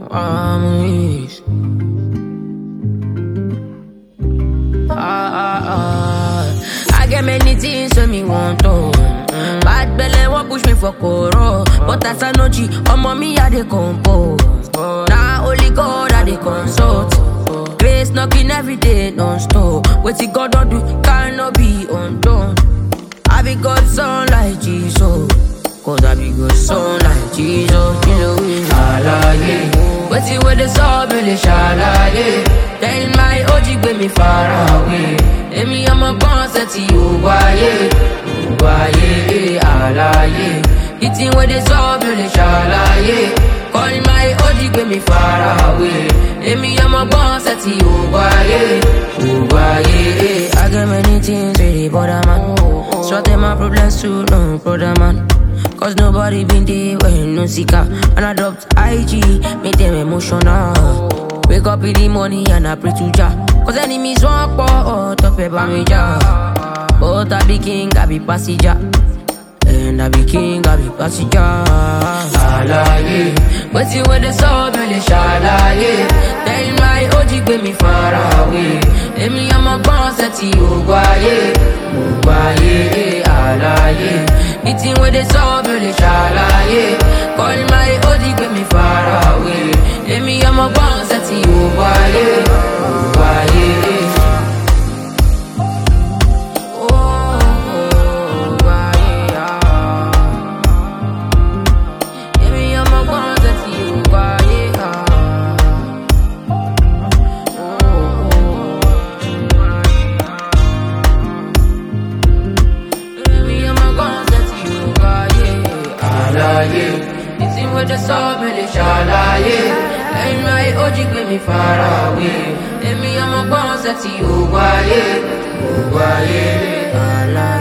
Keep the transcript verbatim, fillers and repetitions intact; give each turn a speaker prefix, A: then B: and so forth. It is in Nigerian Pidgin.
A: Amis. Ah, ah, ah. I get many things when me want to. Mm. Bad belly won't push me for coro. But as I know G, oh mommy I dey compose. Now only God I dey consult. Grace knocking every day non-stop. What you God don't do cannot be undone. I be God's son like Jesus. Cause I be good son like Jesus. You know Shalaye. But see where the soul really shalaye. Tell my O G get me far away. Let me I'm a boss at you Ubaye. Ubaye alaye. Eating where the soul really shalaye. Call my O G get me far away. Let me I'm a boss at you Ubaye. Ubaye. I got many things really bother man. Sorting my problems too, no brother man. Cause nobody been there when no seeker. And I dropped I G, made them emotional. Wake up in the morning and I pray to Jah. Cause enemies walk for out of a bamija. But I be king, I be passenger. And I be king, I be passenger. Alaye. But see where the soul really shalaye. Tell my O G get me far away. Let me I'm a boss at you Ubaye. Ubaye alaye. Eating where the soul really shalaye. Call my O G get me far away. Let me I'm a boss at you Ubaye. Ubaye. Eating with the soul, really shalaye. And my O G get me far away. Let me I'm a boss at you, Ubaye. Ubaye.